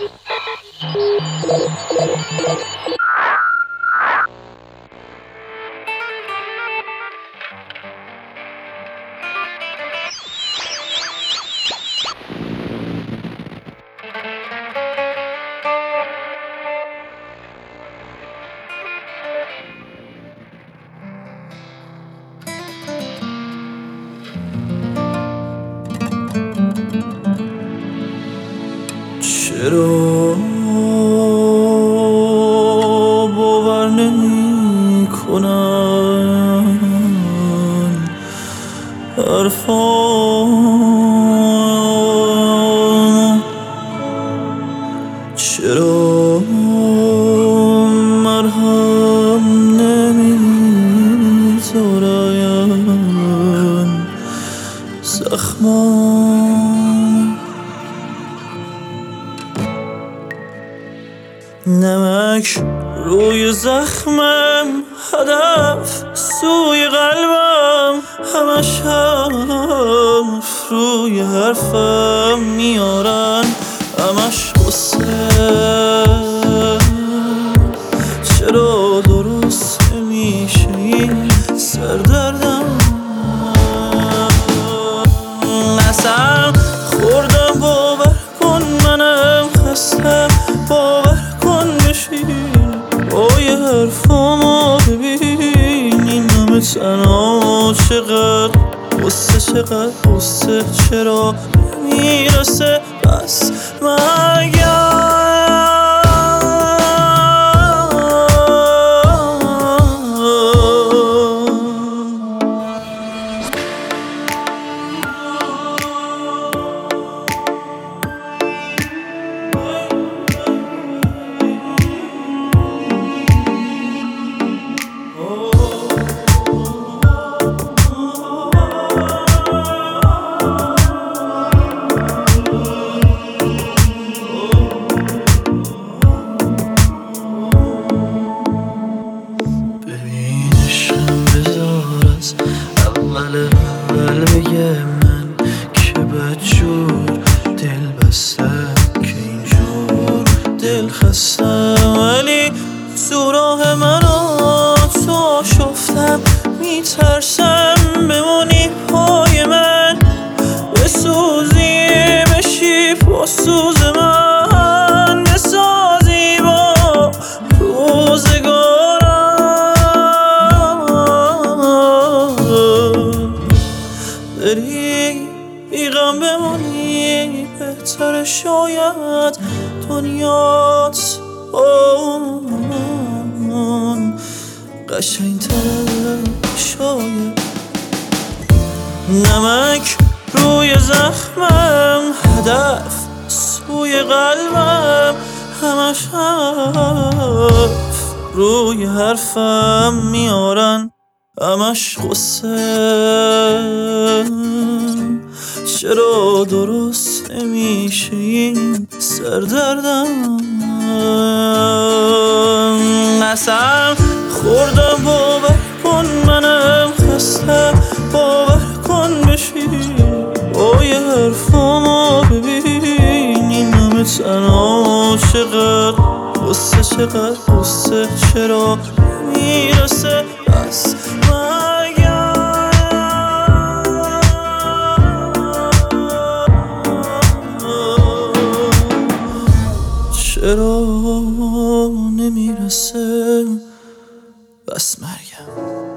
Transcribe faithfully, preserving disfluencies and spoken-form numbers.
چرا باور نمی کنن حرفام؟ چرا مرهم نمیذارن زخمام؟ نمک روی زخمم، هدف سوی قلبم، همش حرف روی حرفم میارن، همش قصه. چرا درست نمیشه این سردردم؟ نسم خوردم، باور کن منم خستم، باور با یه حرفامو ببین این همه تنها چقدر قصه، چقدر قصه. چرا نمیرسه بس مگر اول اول بگه من که بدجور دل بستم، که اینجور دل خستم، ولی تو راه من تو آشفتم، میترسم بمونی پای من، بسوزی بشی پاسوز من، بسازی با روزگارم، بری بیغم بمانی بهتر، شاید دنیات اون قشنگ‌تر، شاید. نمک روی زخمم، هدف سوی قلبم، همش حرف روی حرفم میارن، همش قصه. چرا درست نمیشه این سردردم؟ نسم خوردم، باور کن منم خستم، باور کن بشی با یه حرفامو ببین این همه تنها چقدر قصه، چقدر قصه. چرا نمیرسه بس مگر چرا نمیرسه بس مرگم؟